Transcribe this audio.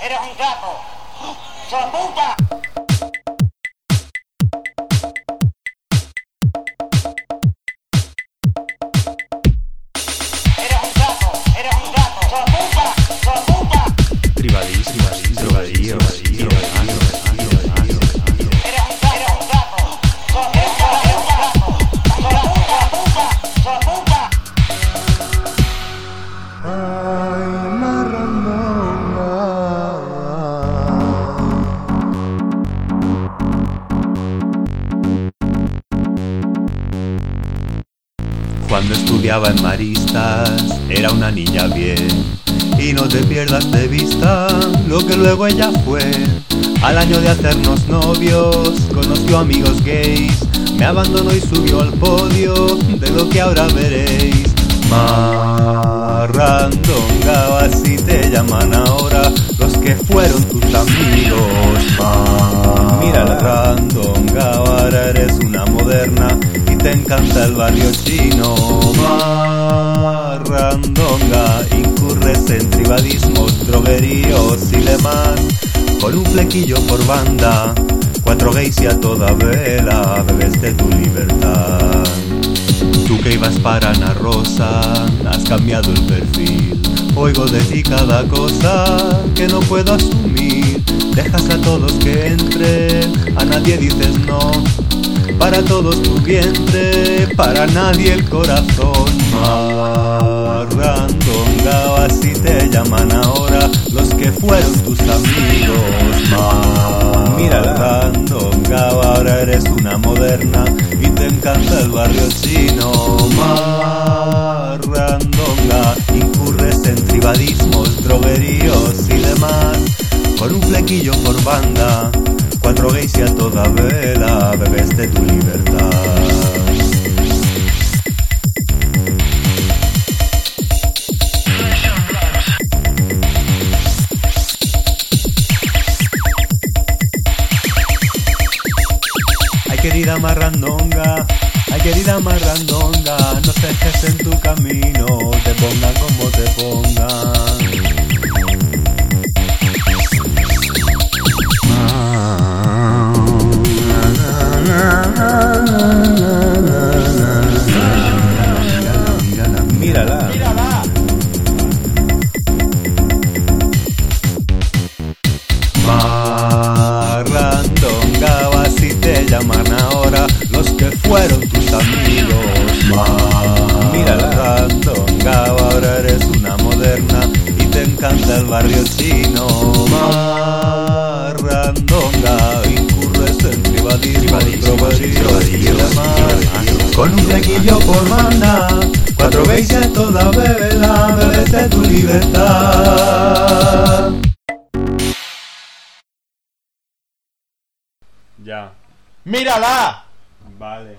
Eres un capo. ¡Son puta! Eres un capo. ¡Son puta! ¡Son puta! Drogadío. Eres un capo. ¡Son puta! Cuando estudiaba en Maristas era una niña bien. Y no te pierdas de vista lo que luego ella fue. Al año de hacernos novios conoció amigos gays. Me abandonó y subió al podio de lo que ahora veréis. Marrandonga, así te llaman ahora los que fueron tus amigos. Mira la randonga, ahora eres una moderna y te encanta el barrio chino. Marrandonga, incurres en tribadismos, drogueríos y demás. Con un flequillo por banda, 4 gays y a toda vela, bebes de tu libertad. Tú que ibas para Ana Rosa, has cambiado el perfil. Oigo de ti cada cosa que no puedo asumir. Dejas a todos que entren, a nadie dices no. Para todos tu vientre, para nadie el corazón. Marrandonga, así te llaman ahora los que fueron tus amigos. Mira la randonga, ahora eres una moderna y te encanta el barrio chino. Marrandonga, incurres en tribadismos, drogueríos y demás. Con un flequillo por banda, 4 gays y a toda vela, bebes de tu libertad. Ay querida marrandonga, no te dejes en tu camino, te pongan como te pongan. Mírala. Marrandonga, así te llaman ahora los que fueron tus amigos. Mírala, randonga, ahora eres una moderna y te encanta el barrio chino. Marrandonga, incurres en tribadismo, drogueríos y demás. Con un flequillo por banda, 4 gays y a toda vela, bebes de tu libertad. Ya. ¡Mírala! Vale.